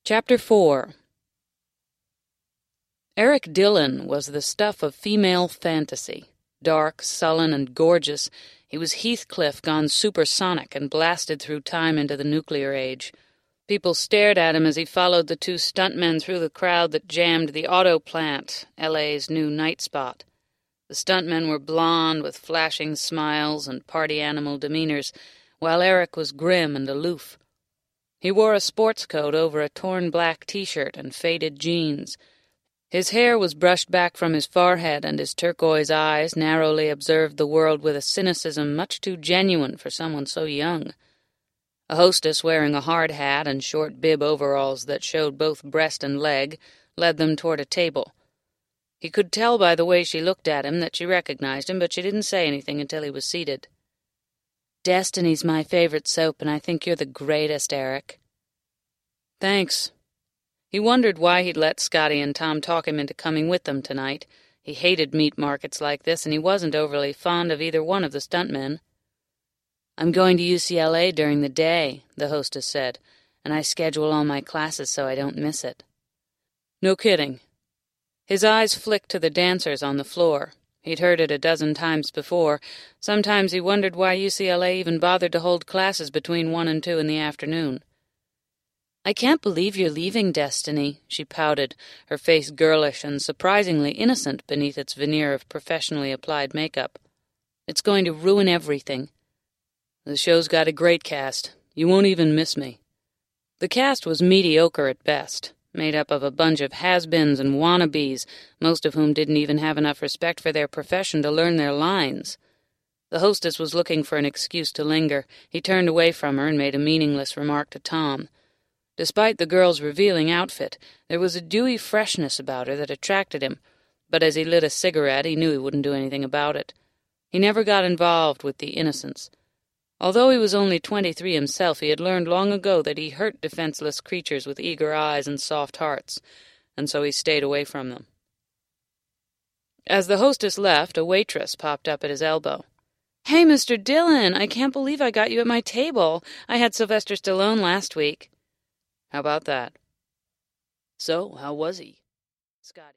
Chapter 4. Eric Dillon was the stuff of female fantasy. Dark, sullen, and gorgeous, he was Heathcliff gone supersonic and blasted through time into the nuclear age. People stared at him as he followed the two stuntmen through the crowd that jammed the auto plant, L.A.'s new night spot. The stuntmen were blonde with flashing smiles and party animal demeanors, while Eric was grim and aloof. He wore a sports coat over a torn black t-shirt and faded jeans. His hair was brushed back from his forehead, and his turquoise eyes narrowly observed the world with a cynicism much too genuine for someone so young. A hostess wearing a hard hat and short bib overalls that showed both breast and leg led them toward a table. He could tell by the way she looked at him that she recognized him, but she didn't say anything until he was seated. "Destiny's my favorite soap, and I think you're the greatest, Eric." "Thanks." He wondered why he'd let Scotty and Tom talk him into coming with them tonight. He hated meat markets like this, and he wasn't overly fond of either one of the stuntmen. "I'm going to UCLA during the day," the hostess said, "and I schedule all my classes so I don't miss it." "No kidding." His eyes flicked to the dancers on the floor. He'd heard it a dozen times before. Sometimes he wondered why UCLA even bothered to hold classes between 1 and 2 in the afternoon. "I can't believe you're leaving, Destiny," she pouted, her face girlish and surprisingly innocent beneath its veneer of professionally applied makeup. "It's going to ruin everything." "The show's got a great cast. You won't even miss me." The cast was mediocre at best, made up of a bunch of has-beens and wannabes, most of whom didn't even have enough respect for their profession to learn their lines. The hostess was looking for an excuse to linger. He turned away from her and made a meaningless remark to Tom. Despite the girl's revealing outfit, there was a dewy freshness about her that attracted him, but as he lit a cigarette, he knew he wouldn't do anything about it. He never got involved with the innocents. Although he was only 23 himself, he had learned long ago that he hurt defenseless creatures with eager eyes and soft hearts, and so he stayed away from them. As the hostess left, a waitress popped up at his elbow. "Hey, Mr. Dillon, I can't believe I got you at my table. I had Sylvester Stallone last week." "How about that?" "So, how was he?" Scotty.